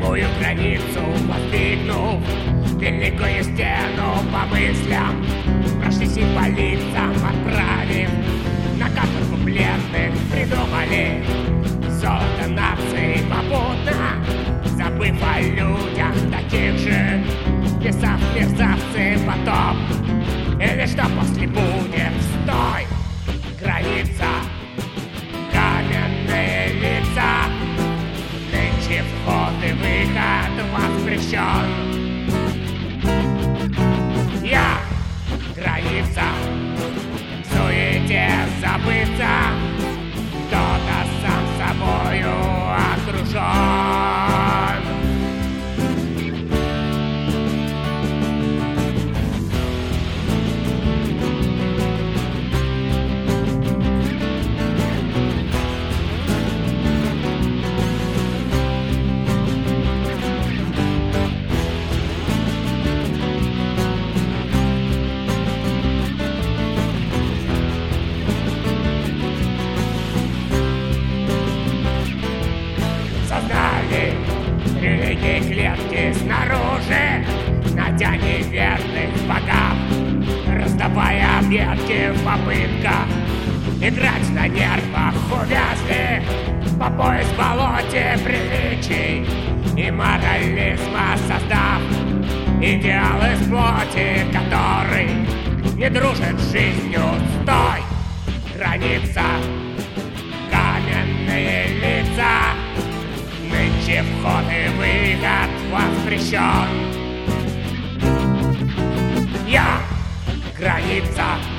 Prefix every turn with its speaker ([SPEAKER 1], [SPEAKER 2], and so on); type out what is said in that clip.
[SPEAKER 1] Такую границу воздвигнув, великую стену по мыслям, прошлись и по лицам, отправив на каторгу бледных, придумали золото нации попутно, забыв о людях таких же, писав мерзавцы потоп. Или что после будет? Стой! Граница, каменные лица, нынче вход и выход воспрещен. Я, граница, в суете забыться, кто-то сам собою окружен. Создали религии клетки снаружи, надя неверных богов, раздавая объедки в попытках играть на нервах, увязли по пояс в болоте приличий и морализма, создав идеал из плоти, который не дружит с жизнью. Стой! Граница, каменные лица, нынче вход и выход воспрещен. Я, граница,